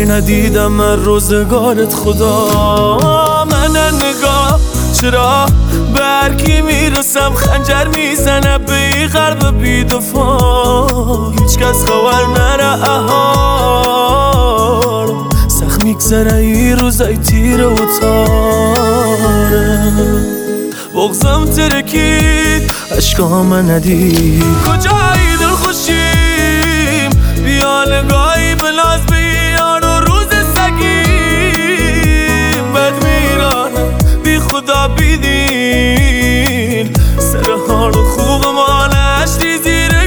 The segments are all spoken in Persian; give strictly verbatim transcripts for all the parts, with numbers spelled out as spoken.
ندیدم من روزگارت خدا. من نگاه چرا به هر کی میرسم خنجر میزنه به این قلب بی‌دفاع. هیچ کس خبر نره احال سخت میگذره این روزای تیره و تاره. بغضم ترکید عشقام ندید کجایی دل خوشیم بیا نگاهی بلاز بیان و روز سگیم. بد میرانم بی خدا بیدین سر حال خوب ما نشتی زیر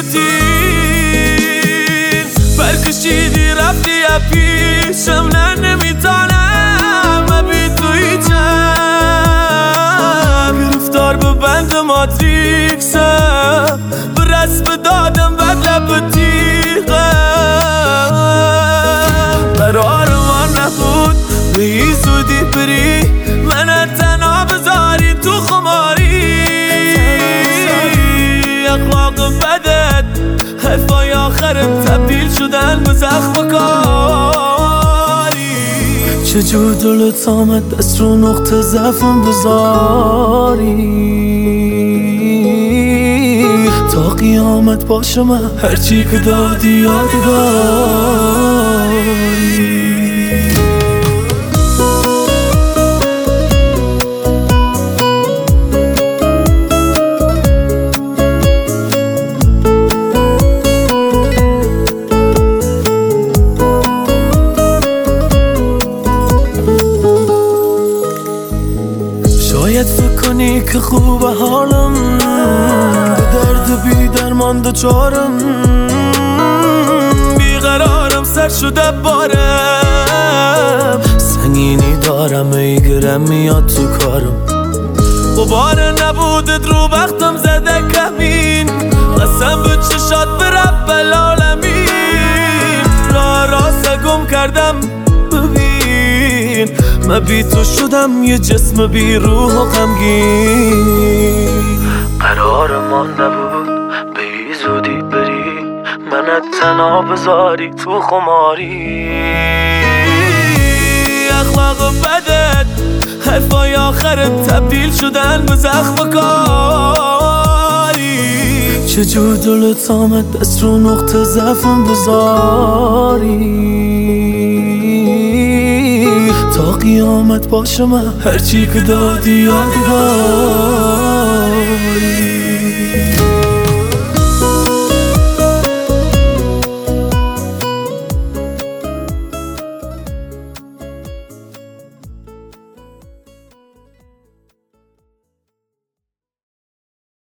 گیوتین. برکشیدی رفتی پیشم نه نمیتانم بی تو هیچم. گرفتار به بند ماتریکسم به رسم دادم بد لب تیغم. قرار ما نبود به این زودی بری من تنها بذاری تو خماری. اخلاق بدت حرفای آخرت تبدیل شدن به زخم و کاری. چجور دلت آمد دست رو نقطه ضعفم بذاری. تا قیامت باشه من هرچی که دادی یادگاری. شاید فکر کنی که خوب حالم به درد بی درمان دوچارم. بیقرارم سر شده بارم سنگینی دارم ای گرم میاد تو کارم. غبار نبودت رو بختم زده کمین قسم به چشات به رب العالمین. راه راست گم کردم ببین من بی تو شدم یه جسم بی روح و غمگین. قرار ما نبود به این زودی بری منت تنها بذاری تو خماری. اخلاق بدت حرفای آخرت تبدیل شدن به زخم و کاری. چجور دلت آمد دست رو نقطه ضعفم بذاری. تا قیامت باشه من هرچی که دادی یادگار.